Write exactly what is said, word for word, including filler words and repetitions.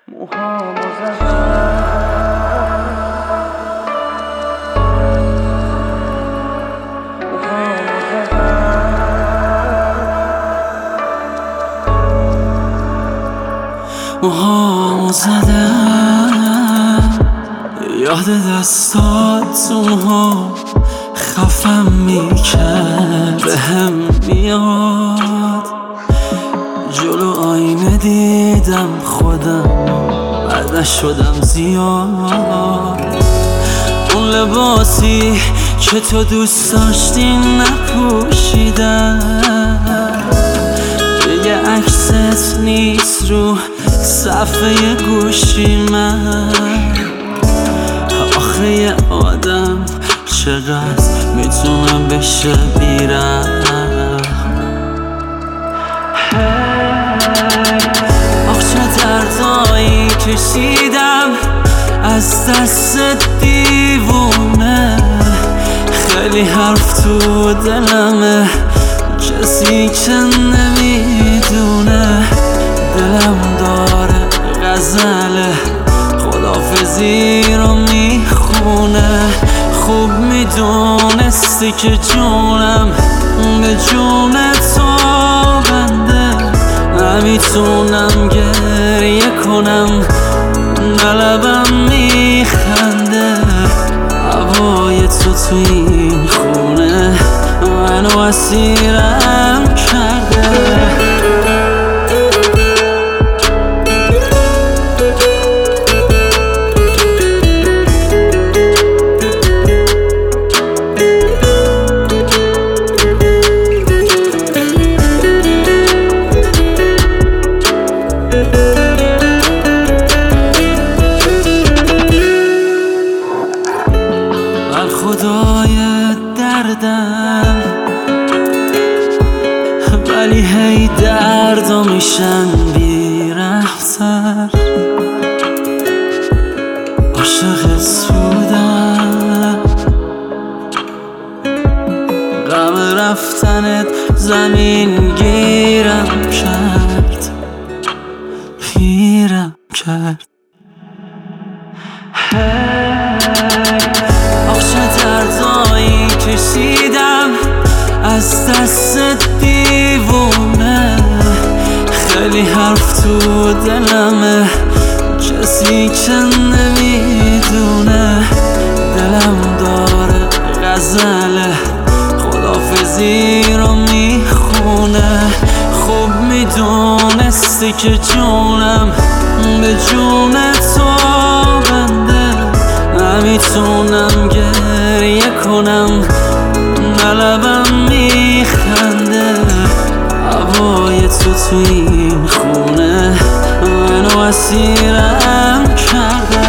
موهامو زدم موهامو زدم موهامو زدم یاد دستات تو موهام خفم میکرد بهم میاد جلو آینه دیدم خودم بعدش شدم زیاد اون لباسی که تو دوست داشتی نپوشیدم دیگه عکست نیست رو صفحه گوشی من آخه یه آدم چقدر میتونم بشه بیرم آخ چه دردایی کشیدم از دست دیوونه خیلی حرف تو دلمه کسی که نمیدونه دلم داره غزل خداحافظی رو میخونه خوب میدونستی که جونم به جون تو بنده نمیتونم گریه کنم نلبم میخنده هوای تو تو این خونه منو اسیرم کرده خدای دردم ولی هی دردا میشن بی رفتر عاشقت بودم غم رفتنت زمین گیرم کرد پیرم کرد آخ چه دردایی کشیدم از دست دیوونه خیلی حرف تو دلمه کسی که نمیدونه دلم داره غزل خداحافظی رو میخونه خوب میدونستی که جونم به جون تو بنده نمیتونم گریه کنم نلبم میخنده هوای تو تو این خونه منو اسیرم کرده